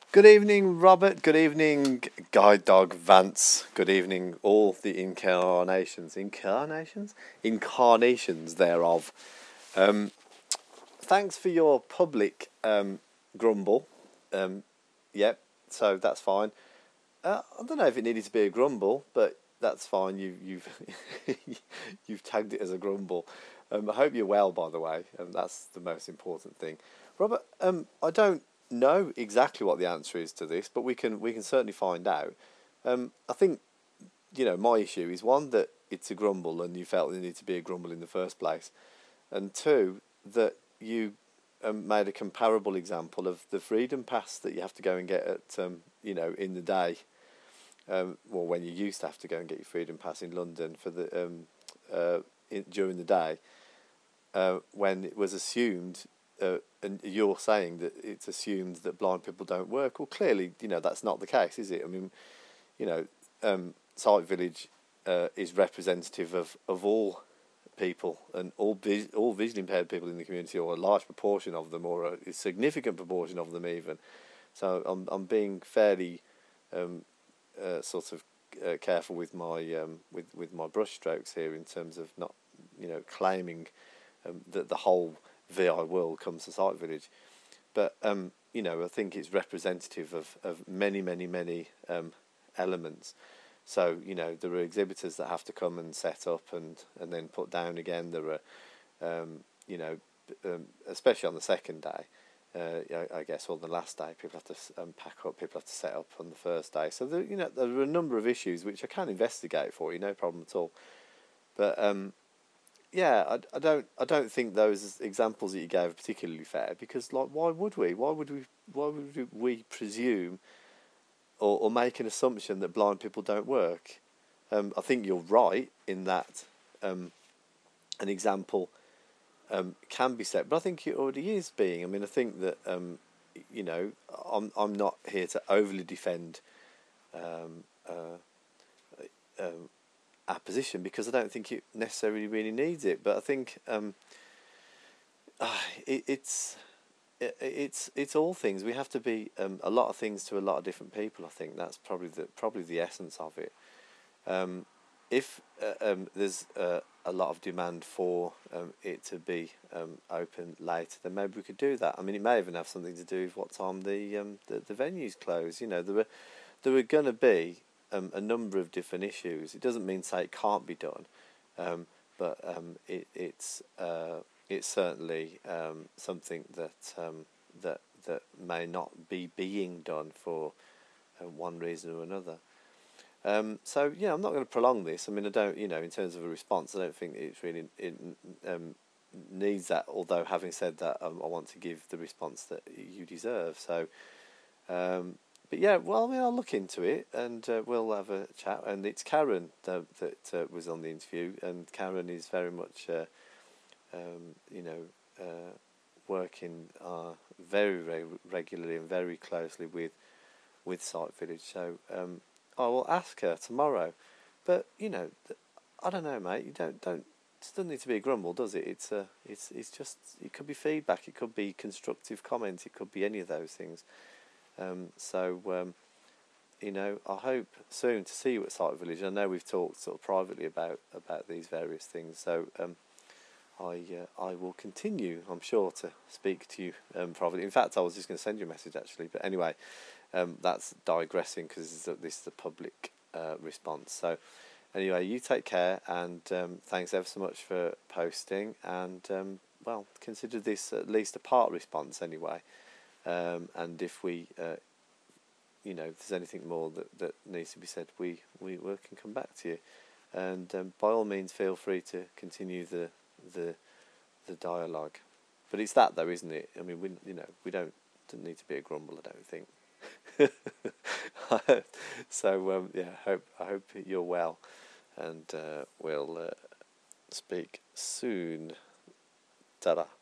Good evening, Robert. Good evening, Guide Dog Vance. Good evening, all the incarnations thereof. Thanks for your public grumble. Yep, so that's fine. I don't know if it needed to be a grumble, but that's fine. You've you've tagged it as a grumble. I hope you're well, by the way. That's the most important thing. Robert, I don't know exactly what the answer is to this, but we can certainly find out. I think my issue is one that it's a grumble, and you felt there needed to be a grumble in the first place, and two that you made a comparable example of the freedom pass that you have to go and get at in the day. Well, when you used to have to go and get your freedom pass in London for the during the day, when it was assumed, and you're saying that it's assumed that blind people don't work. Well, clearly, that's not the case, is it? I mean, Sight Village is representative of all people and all visually impaired people in the community, or a large proportion of them, or a significant proportion of them even. So I'm being fairly sort of careful with my with my brush strokes here, in terms of not claiming that the whole VI world comes to Sight Village, but I think it's representative of many elements. So there are exhibitors that have to come and set up and then put down again. There are especially on the second day, I guess, or the last day, people have to pack up, people have to set up on the first day. So there are a number of issues which I can investigate for you, no problem at all. But I don't think those examples that you gave are particularly fair, because why would we presume or make an assumption that blind people don't work? I think you're right in that an example can be set, but I think it already is being. I mean, I think that I'm not here to overly defend our position, because I don't think it necessarily really needs it. But I think it's all things. We have to be a lot of things to a lot of different people. I think that's probably the essence of it. If there's a lot of demand for it to be open later, then maybe we could do that. I mean, it may even have something to do with what time the venues close. There are going to be a number of different issues. It doesn't mean say it can't be done, but it's certainly something that may not be being done for one reason or another. So I'm not going to prolong this. I mean, I don't, in terms of a response, I don't think it needs that. Although, having said that, I want to give the response that you deserve. So, but yeah, well, I mean, I'll look into it, and we'll have a chat. And it's Karen that was on the interview, and Karen is very much, working very, very regularly and very closely with Sight Village. So I will ask her tomorrow. But I don't know, mate. You don't. It doesn't need to be a grumble, does it? It's just, it could be feedback, it could be constructive comment, it could be any of those things. I hope soon to see you at Sight Village. I know we've talked sort of privately about these various things, so I will continue, I'm sure, to speak to you privately. In fact, I was just going to send you a message actually, but anyway, that's digressing, because this is the public response. So anyway, you take care, and thanks ever so much for posting, and consider this at least a part response anyway. And if we, if there's anything more that needs to be said, we can come back to you. And by all means, feel free to continue the dialogue. But it's that, though, isn't it? I mean, we don't need to be a grumble, I don't think. So I hope you're well, and we'll speak soon. Ta-da.